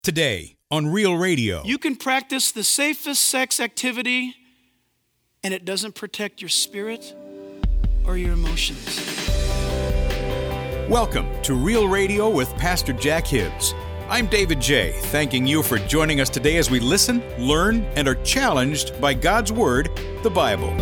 Today on Real Radio. You can practice the safest sex activity and it doesn't protect your spirit or your emotions. Welcome to Real Radio with Pastor Jack Hibbs. I'm David J., thanking you for joining us today as we listen, learn, and are challenged by God's Word, the Bible.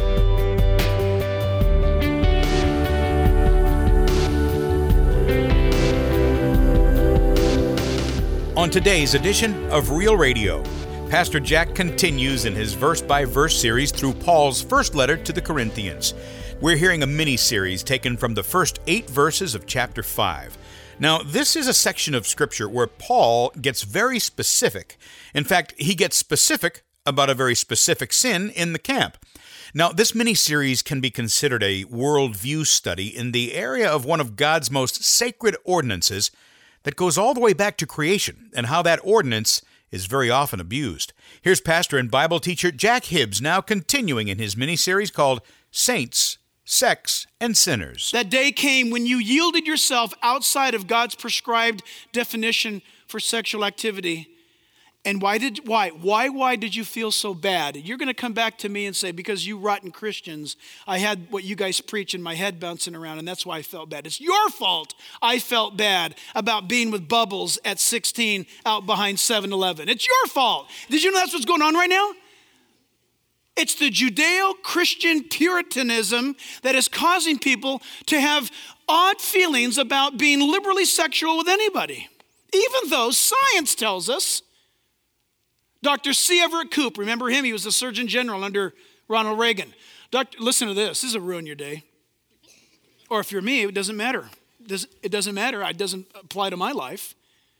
On today's edition of Real Radio, Pastor Jack continues in his verse-by-verse series through Paul's first letter to the Corinthians. We're hearing a mini-series taken from the first 8 verses of chapter 5. Now, this is a section of Scripture where Paul gets very specific. In fact, he gets specific about a very specific sin in the camp. Now, this mini-series can be considered a worldview study in the area of one of God's most sacred ordinances that goes all the way back to creation and how that ordinance is very often abused. Here's pastor and Bible teacher Jack Hibbs now continuing in his mini-series called Saints, Sex, and Sinners. That day came when you yielded yourself outside of God's prescribed definition for sexual activity. And why did you feel so bad? You're going to come back to me and say, because you rotten Christians, I had what you guys preach in my head bouncing around, and that's why I felt bad. It's your fault I felt bad about being with Bubbles at 16 out behind 7-Eleven. It's your fault. Did you know that's what's going on right now? It's the Judeo-Christian Puritanism that is causing people to have odd feelings about being liberally sexual with anybody. Even though science tells us, Dr. C. Everett Koop, remember him? He was the Surgeon General under Ronald Reagan. Listen to this. This will ruin your day. Or if you're me, it doesn't matter. It doesn't matter. It doesn't apply to my life.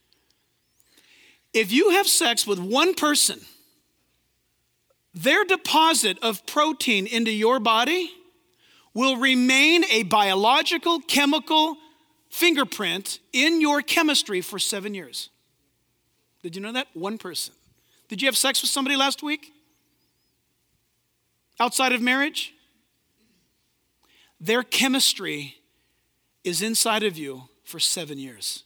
If you have sex with one person, their deposit of protein into your body will remain a biological, chemical fingerprint in your chemistry for 7 years. Did you know that? One person. Did you have sex with somebody last week? Outside of marriage? Their chemistry is inside of you for 7 years.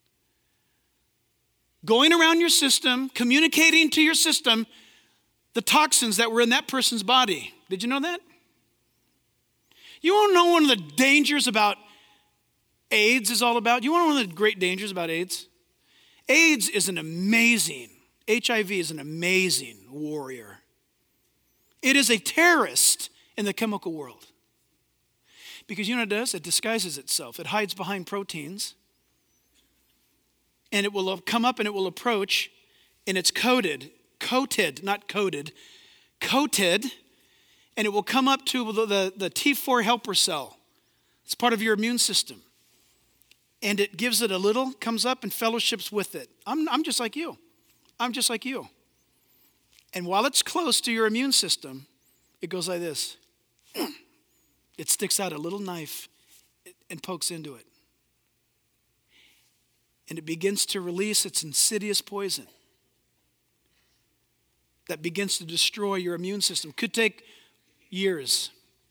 Going around your system, communicating to your system the toxins that were in that person's body. Did you know that? You want to know one of the dangers about AIDS is all about? You want to know one of the great dangers about AIDS? AIDS is HIV is an amazing warrior. It is a terrorist in the chemical world. Because you know what it does? It disguises itself. It hides behind proteins. And it will come up and it will approach, and it's coated, and it will come up to the T4 helper cell. It's part of your immune system. And it gives it a little, comes up and fellowships with it. I'm just like you. I'm just like you. And while it's close to your immune system, it goes like this. It sticks out a little knife and pokes into it. And it begins to release its insidious poison that begins to destroy your immune system. Could take years.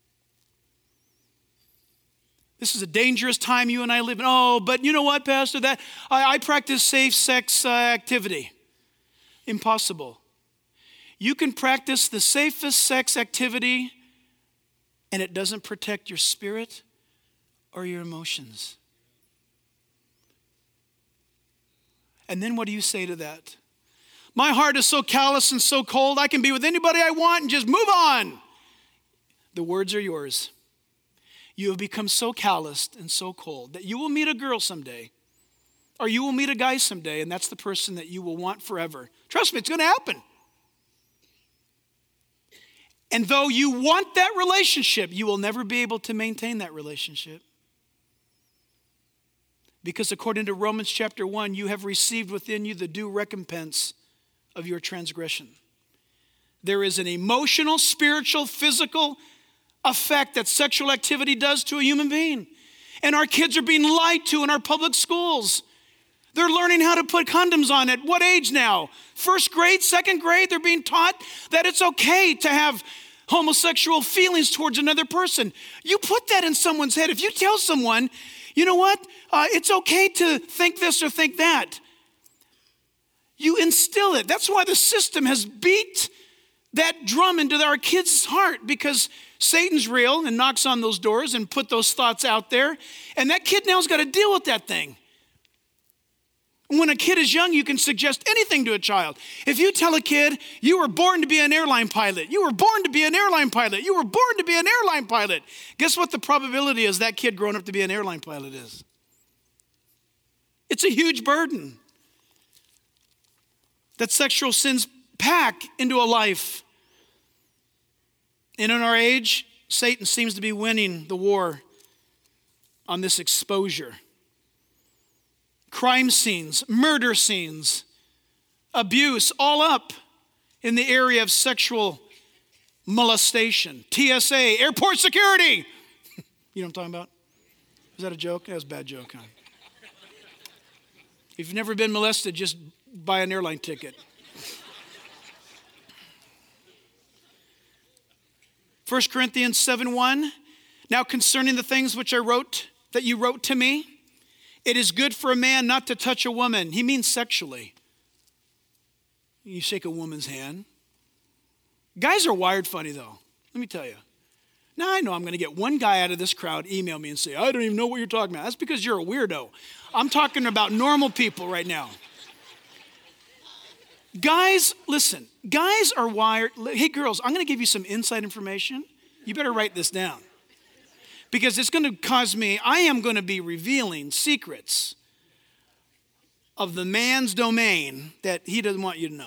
This is a dangerous time you and I live in. Oh, but you know what, Pastor? That I practice safe sex activity. Impossible. You can practice the safest sex activity and it doesn't protect your spirit or your emotions. And then what do you say to that? My heart is so callous and so cold, I can be with anybody I want and just move on. The words are yours. You have become so calloused and so cold that you will meet a girl someday, or you will meet a guy someday, and that's the person that you will want forever. Trust me, it's going to happen. And though you want that relationship, you will never be able to maintain that relationship. Because according to Romans chapter 1, you have received within you the due recompense of your transgression. There is an emotional, spiritual, physical effect that sexual activity does to a human being. And our kids are being lied to in our public schools. They're learning how to put condoms on at what age now? First grade, second grade, they're being taught that it's okay to have homosexual feelings towards another person. You put that in someone's head. If you tell someone, you know what, it's okay to think this or think that, You instill it. That's why the system has beat that drum into our kids' heart, because Satan's real and knocks on those doors and put those thoughts out there. And that kid now's got to deal with that thing. When a kid is young, you can suggest anything to a child. If you tell a kid, you were born to be an airline pilot, you were born to be an airline pilot, you were born to be an airline pilot, guess what the probability is that kid growing up to be an airline pilot is? It's a huge burden that sexual sins pack into a life. And in our age, Satan seems to be winning the war on this exposure. Crime scenes, murder scenes, abuse, all up in the area of sexual molestation. TSA, airport security. You know what I'm talking about? Is that a joke? That was a bad joke, huh? If you've never been molested, just buy an airline ticket. 1 Corinthians 7:1. Now concerning the things which that you wrote to me, it is good for a man not to touch a woman. He means sexually. You shake a woman's hand. Guys are wired funny, though. Let me tell you. Now I know I'm going to get one guy out of this crowd email me and say, I don't even know what you're talking about. That's because you're a weirdo. I'm talking about normal people right now. Guys, listen. Guys are wired. Hey, girls, I'm going to give you some inside information. You better write this down. Because it's going to cause me, I am going to be revealing secrets of the man's domain that he doesn't want you to know.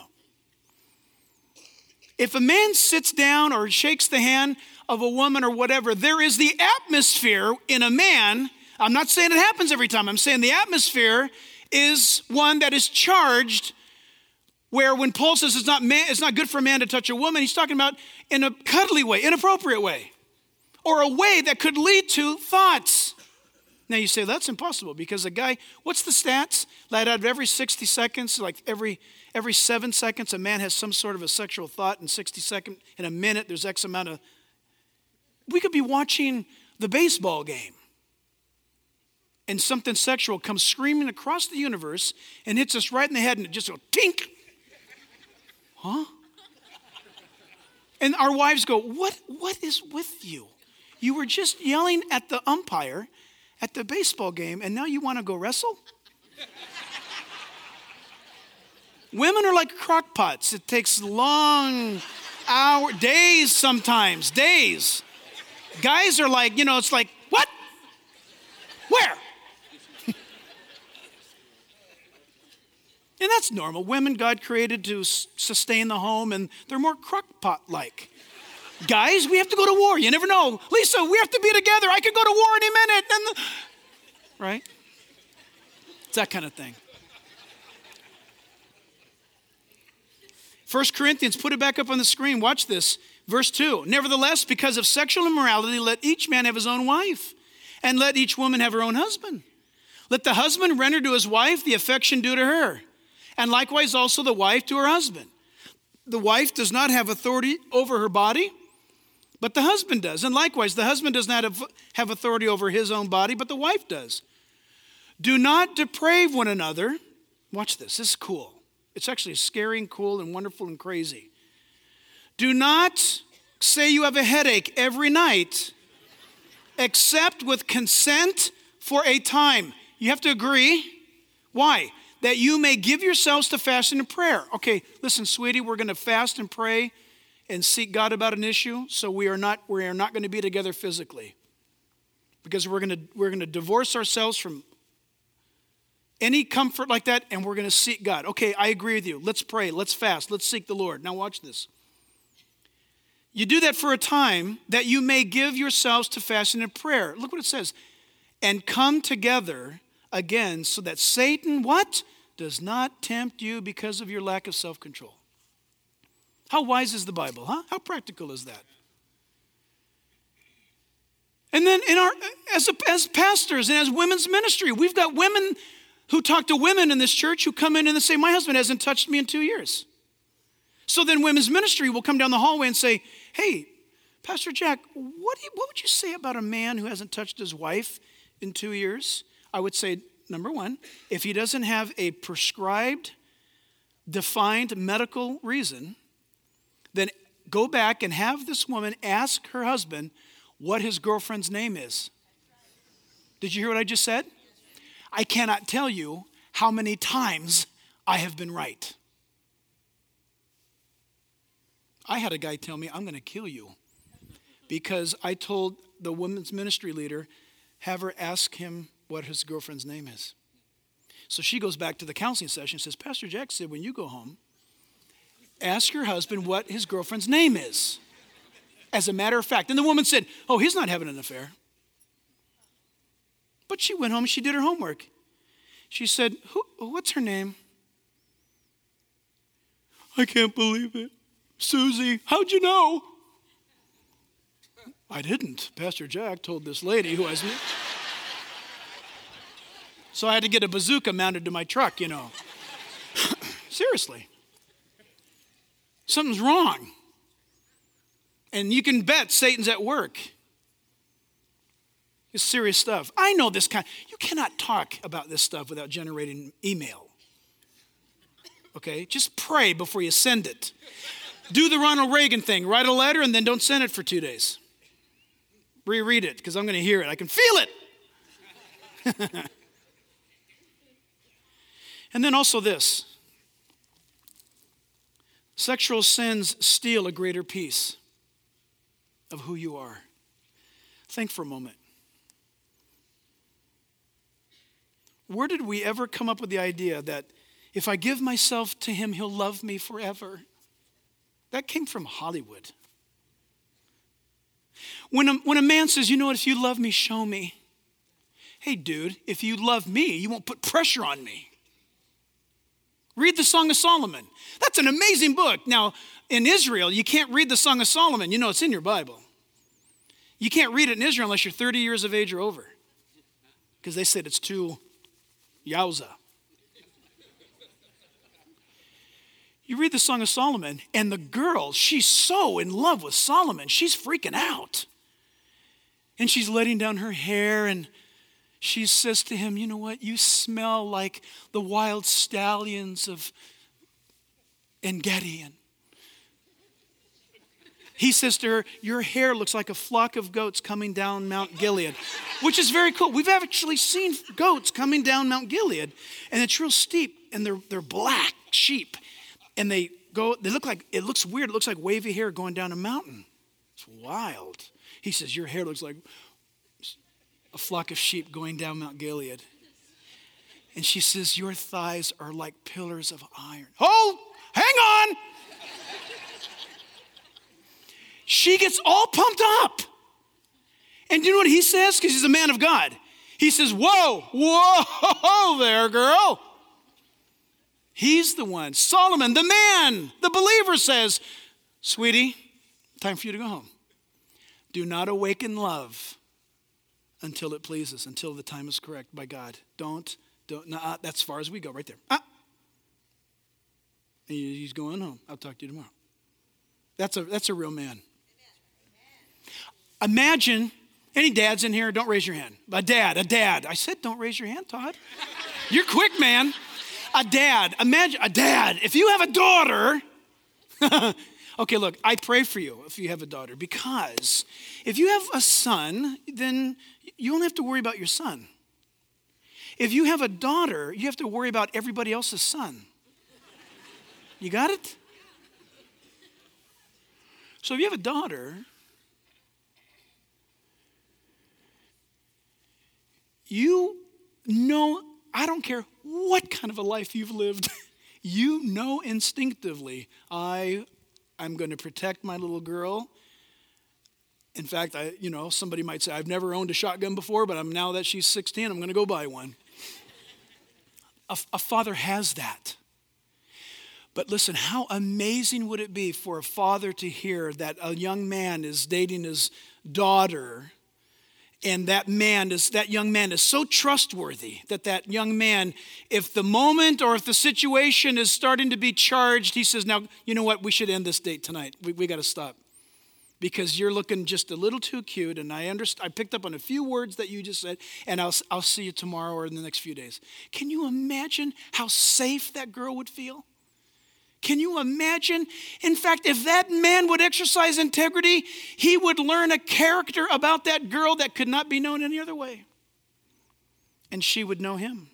If a man sits down or shakes the hand of a woman or whatever, there is the atmosphere in a man. I'm not saying it happens every time. I'm saying the atmosphere is one that is charged, where when Paul says it's not good for a man to touch a woman, he's talking about in a cuddly way, inappropriate way, or a way that could lead to thoughts. Now you say, that's impossible, because a guy, what's the stats? Like out of every 60 seconds, like every 7 seconds, a man has some sort of a sexual thought. In 60 seconds, in a minute, there's X amount of, we could be watching the baseball game, and something sexual comes screaming across the universe and hits us right in the head, and it just goes, tink. Huh? And our wives go, what is with you? You were just yelling at the umpire at the baseball game, and now you want to go wrestle? Women are like crock pots. It takes long hours, days sometimes, days. Guys are like, it's like, what? Where? And that's normal. Women, God created to sustain the home, and they're more crock pot-like. Guys, we have to go to war. You never know. Lisa, we have to be together. I could go to war any minute. Right? It's that kind of thing. 1 Corinthians, put it back up on the screen. Watch this. Verse 2. Nevertheless, because of sexual immorality, let each man have his own wife, and let each woman have her own husband. Let the husband render to his wife the affection due to her, and likewise also the wife to her husband. The wife does not have authority over her body, but the husband does. And likewise, the husband does not have authority over his own body, but the wife does. Do not deprave one another. Watch this. This is cool. It's actually scary and cool and wonderful and crazy. Do not say you have a headache every night, except with consent for a time. You have to agree. Why? That you may give yourselves to fasting and prayer. Okay, listen, sweetie, we're going to fast and pray and seek God about an issue, so we are not going to be together physically, because we're going to divorce ourselves from any comfort like that, and we're going to seek God. Okay, I agree with you. Let's pray. Let's fast. Let's seek the Lord. Now watch this. You do that for a time, that you may give yourselves to fasting and prayer. Look what it says. And come together again, so that Satan, what? Does not tempt you because of your lack of self-control. How wise is the Bible, huh? How practical is that? And then as pastors and as women's ministry, we've got women who talk to women in this church who come in and they say, my husband hasn't touched me in 2 years. So then women's ministry will come down the hallway and say, hey, Pastor Jack, what would you say about a man who hasn't touched his wife in 2 years? I would say, number one, if he doesn't have a prescribed defined medical reason, then go back and have this woman ask her husband what his girlfriend's name is. Did you hear what I just said? I cannot tell you how many times I have been right. I had a guy tell me, I'm going to kill you, because I told the women's ministry leader, have her ask him what his girlfriend's name is. So she goes back to the counseling session and says, Pastor Jack said, when you go home, ask your husband what his girlfriend's name is. As a matter of fact. And the woman said, oh, he's not having an affair. But she went home and she did her homework. She said, what's her name? I can't believe it. Susie, how'd you know? I didn't. Pastor Jack told this lady who has me. So I had to get a bazooka mounted to my truck, you know. Seriously. Something's wrong. And you can bet Satan's at work. It's serious stuff. I know this kind. You cannot talk about this stuff without generating email. Okay? Just pray before you send it. Do the Ronald Reagan thing. Write a letter and then don't send it for 2 days. Reread it, because I'm going to hear it. I can feel it. And then also this. Sexual sins steal a greater piece of who you are. Think for a moment. Where did we ever come up with the idea that if I give myself to him, he'll love me forever? That came from Hollywood. When a man says, you know what, if you love me, show me. Hey, dude, if you love me, you won't put pressure on me. Read the Song of Solomon. That's an amazing book. Now, in Israel, you can't read the Song of Solomon. You know it's in your Bible. You can't read it in Israel unless you're 30 years of age or over, because they said it's too yowza. You read the Song of Solomon, and the girl, she's so in love with Solomon, she's freaking out. And she's letting down her hair, and she says to him, you know what, you smell like the wild stallions of En-Gedi. And he says to her, your hair looks like a flock of goats coming down Mount Gilead, which is very cool. We've actually seen goats coming down Mount Gilead, and it's real steep, and they're black sheep. And they look like, it looks weird. It looks like wavy hair going down a mountain. It's wild. He says, your hair looks like a flock of sheep going down Mount Gilead. And she says, your thighs are like pillars of iron. Hold, hang on. She gets all pumped up. And do you know what he says? Because he's a man of God. He says, whoa there, girl. He's the one. Solomon, the man, the believer says, sweetie, time for you to go home. Do not awaken love until it pleases, until the time is correct by God. Don't, that's as far as we go right there. And he's going home. I'll talk to you tomorrow. That's a real man. Imagine, any dads in here? Don't raise your hand. A dad. I said don't raise your hand, Todd. You're quick, man. A dad, imagine a dad. If you have a daughter, okay, look, I pray for you if you have a daughter, because if you have a son, then you don't have to worry about your son. If you have a daughter, you have to worry about everybody else's son. You got it? So if you have a daughter, you know, I don't care what kind of a life you've lived, you know instinctively, I'm going to protect my little girl. In fact, somebody might say, I've never owned a shotgun before, but now that she's 16, I'm going to go buy one. A father has that. But listen, how amazing would it be for a father to hear that a young man is dating his daughter, and that young man is so trustworthy that young man, if the moment or if the situation is starting to be charged, he says, now, you know what, we should end this date tonight. We got to stop. Because you're looking just a little too cute, and I picked up on a few words that you just said, and I'll see you tomorrow or in the next few days. Can you imagine how safe that girl would feel? Can you imagine? In fact, if that man would exercise integrity, he would learn a character about that girl that could not be known any other way. And she would know him.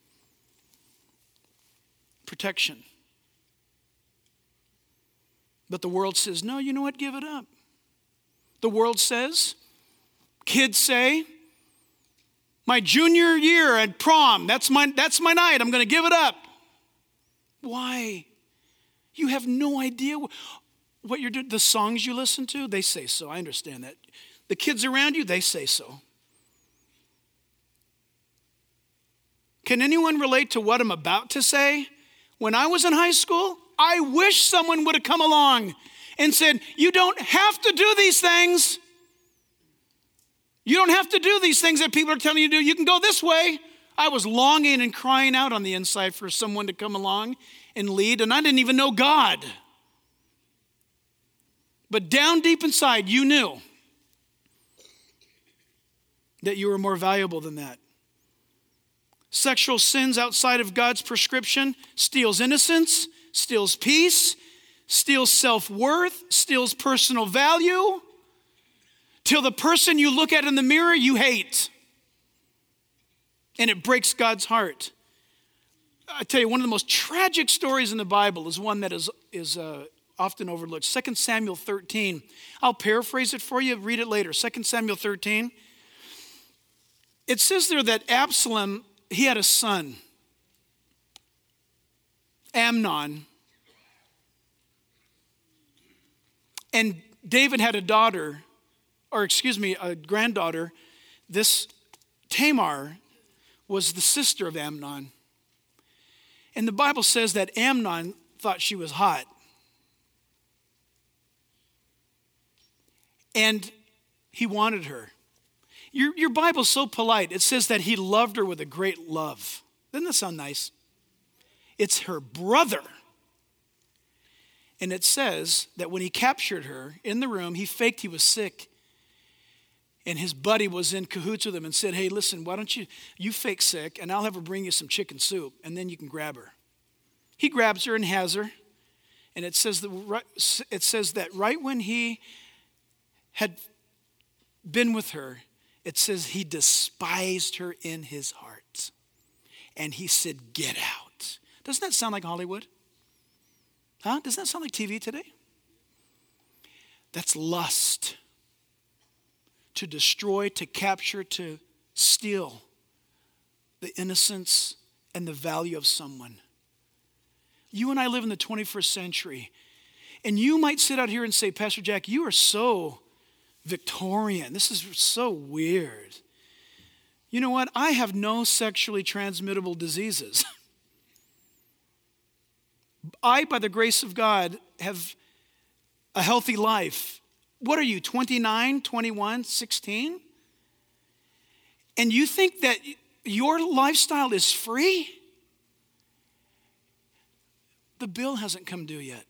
Protection. But the world says, no, you know what? Give it up. The world says, kids say, my junior year at prom, that's my night. I'm going to give it up. Why? You have no idea what you're doing. The songs you listen to, they say so. I understand that. The kids around you, they say so. Can anyone relate to what I'm about to say? When I was in high school, I wish someone would have come along and said, you don't have to do these things. You don't have to do these things that people are telling you to do. You can go this way. I was longing and crying out on the inside for someone to come along and lead, and I didn't even know God. But down deep inside, you knew that you were more valuable than that. Sexual sins outside of God's prescription steals innocence, steals peace, steals self-worth, steals personal value, till the person you look at in the mirror you hate. And it breaks God's heart. I tell you, one of the most tragic stories in the Bible is one that is often overlooked. 2 Samuel 13. I'll paraphrase it for you. Read it later. 2 Samuel 13. It says there that Absalom, he had a son, Amnon. And David had a granddaughter. This Tamar was the sister of Amnon. And the Bible says that Amnon thought she was hot. And he wanted her. Your Bible's so polite. It says that he loved her with a great love. Doesn't that sound nice? It's her brother. And it says that when he captured her in the room, he faked he was sick. And his buddy was in cahoots with him and said, hey, listen, why don't you fake sick, and I'll have her bring you some chicken soup, and then you can grab her. He grabs her and has her. And it says that right when he had been with her, it says he despised her in his heart. And he said, get out. Doesn't that sound like Hollywood? Huh? Doesn't that sound like TV today? That's lust. To destroy, to capture, to steal the innocence and the value of someone. You and I live in the 21st century. And you might sit out here and say, Pastor Jack, you are so Victorian. This is so weird. You know what? I have no sexually transmittable diseases. I, by the grace of God, have a healthy life. What are you, 29, 21, 16? And you think that your lifestyle is free? The bill hasn't come due yet.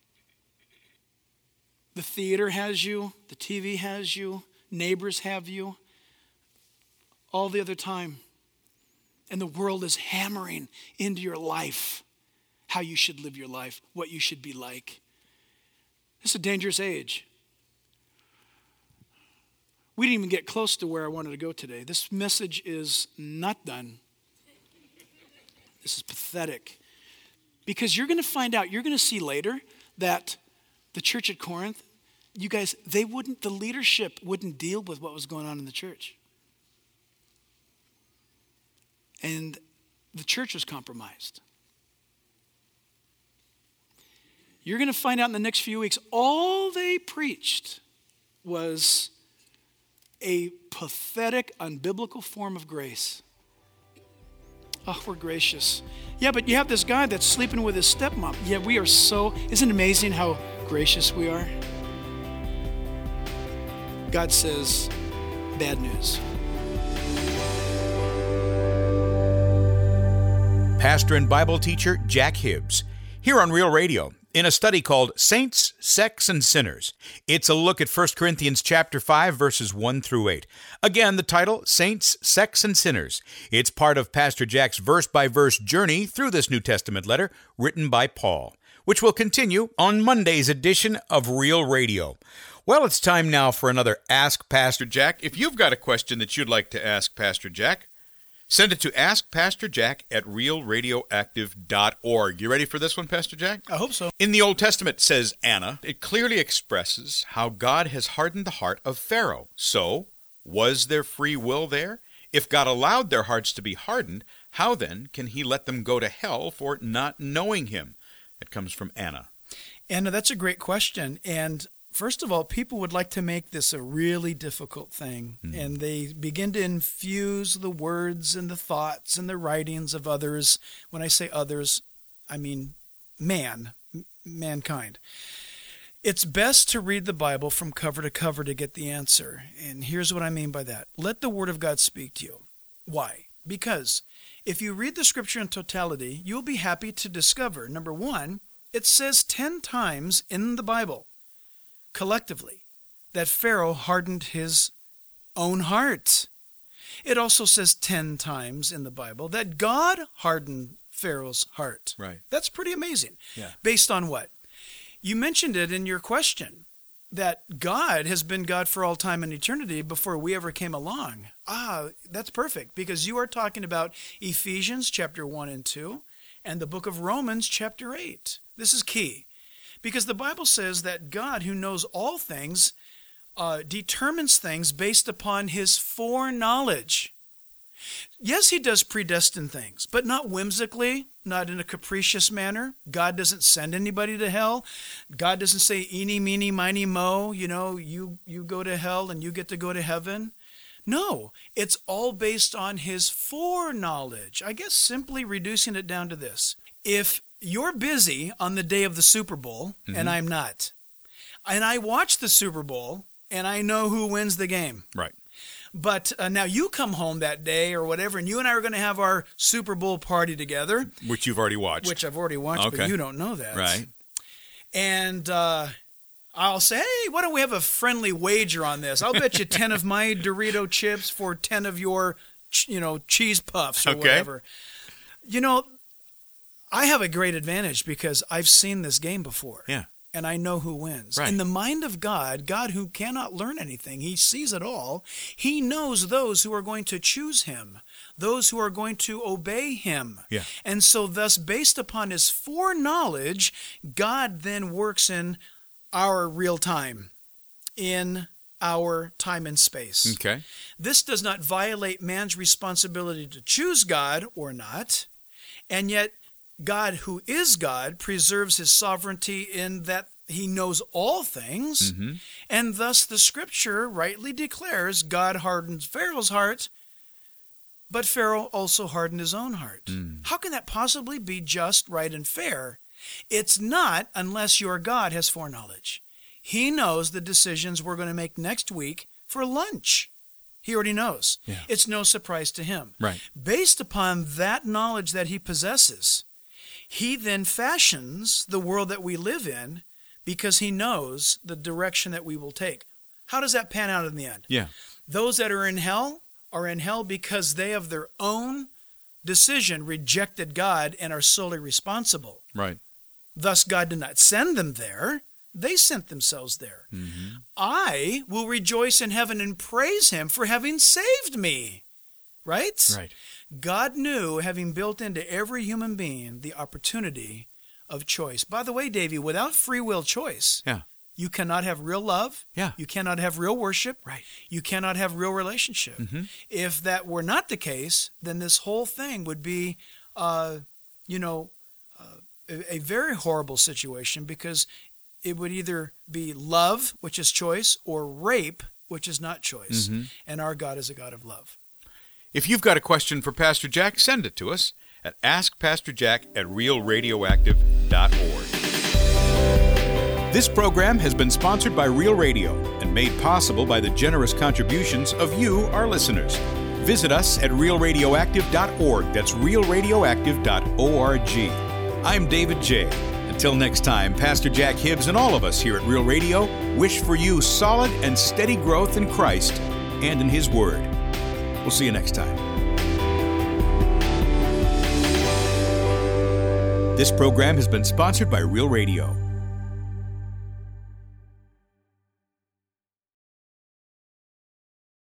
The theater has you, the TV has you, neighbors have you, all the other time. And the world is hammering into your life how you should live your life, what you should be like. It's a dangerous age. We didn't even get close to where I wanted to go today. This message is not done. This is pathetic. Because you're going to find out, you're going to see later that the church at Corinth, you guys, the leadership wouldn't deal with what was going on in the church. And the church was compromised. You're going to find out in the next few weeks, all they preached was a pathetic, unbiblical form of grace. Oh, we're gracious. Yeah, but you have this guy that's sleeping with his stepmom. Yeah, we are so, isn't it amazing how gracious we are? God says, bad news. Pastor and Bible teacher Jack Hibbs, here on Real Radio, in a study called Saints, Sex, and Sinners. It's a look at 1 Corinthians chapter 5, verses 1 through 8. Again, the title, Saints, Sex, and Sinners. It's part of Pastor Jack's verse-by-verse journey through this New Testament letter written by Paul. which will continue on Monday's edition of Real Radio. Well, it's time now for another Ask Pastor Jack. If you've got a question that you'd like to ask Pastor Jack, send it to askpastorjack@realradioactive.org. You ready for this one, Pastor Jack? I hope so. In the Old Testament, says Anna, it clearly expresses how God has hardened the heart of Pharaoh. So, was there free will there? If God allowed their hearts to be hardened, how then can he let them go to hell for not knowing him? That comes from Anna. Anna, that's a great question. And first of all, people would like to make this a really difficult thing. Mm-hmm. And they begin to infuse the words and the thoughts and the writings of others. When I say others, I mean mankind. It's best to read the Bible from cover to cover to get the answer. And here's what I mean by that. Let the Word of God speak to you. Why? Because if you read the Scripture in totality, you'll be happy to discover, number one, it says 10 times in the Bible, collectively, that Pharaoh hardened his own heart. It also says 10 times in the Bible that God hardened Pharaoh's heart. Right. That's pretty amazing. Yeah. Based on what? You mentioned it in your question, that God has been God for all time and eternity before we ever came along. That's perfect, because you are talking about Ephesians chapter 1 and 2 and the book of Romans chapter 8. This is key, because the Bible says that God, who knows all things, determines things based upon his foreknowledge. Yes, he does predestine things, but not whimsically, not in a capricious manner. God doesn't send anybody to hell. God doesn't say, eeny, meeny, miny, mo, you go to hell and you get to go to heaven. No, it's all based on his foreknowledge. I guess simply reducing it down to this. If you're busy on the day of the Super Bowl, mm-hmm. and I'm not, and I watch the Super Bowl, and I know who wins the game. Right. But now you come home that day or whatever, and you and I are going to have our Super Bowl party together. Which you've already watched. Which I've already watched, okay. But you don't know that. Right. And I'll say, hey, why don't we have a friendly wager on this? I'll bet you 10 of my Dorito chips for 10 of your, cheese puffs or whatever. I have a great advantage because I've seen this game before. Yeah. And I know who wins. Right. In the mind of God, God who cannot learn anything, he sees it all. He knows those who are going to choose him, those who are going to obey him. Yeah. And so thus, based upon his foreknowledge, God then works in our real time, in our time and space. Okay. This does not violate man's responsibility to choose God or not, and yet God, who is God, preserves his sovereignty in that he knows all things, mm-hmm. and thus the Scripture rightly declares God hardened Pharaoh's heart, but Pharaoh also hardened his own heart. Mm. How can that possibly be just, right, and fair? It's not unless your God has foreknowledge. He knows the decisions we're going to make next week for lunch. He already knows. Yeah. It's no surprise to him. Right. Based upon that knowledge that he possesses, he then fashions the world that we live in because he knows the direction that we will take. How does that pan out in the end? Yeah. Those that are in hell because they of their own decision rejected God and are solely responsible. Right. Thus, God did not send them there. They sent themselves there. Mm-hmm. I will rejoice in heaven and praise him for having saved me. Right? Right. God knew, having built into every human being the opportunity of choice. By the way, Davey, without free will choice, you cannot have real love. Yeah. You cannot have real worship. Right. You cannot have real relationship. Mm-hmm. If that were not the case, then this whole thing would be, a very horrible situation, because it would either be love, which is choice, or rape, which is not choice. Mm-hmm. And our God is a God of love. If you've got a question for Pastor Jack, send it to us at askpastorjack@realradioactive.org. This program has been sponsored by Real Radio and made possible by the generous contributions of you, our listeners. Visit us at realradioactive.org. That's realradioactive.org. I'm David J. Until next time, Pastor Jack Hibbs and all of us here at Real Radio wish for you solid and steady growth in Christ and in his Word. We'll see you next time. This program has been sponsored by Real Radio.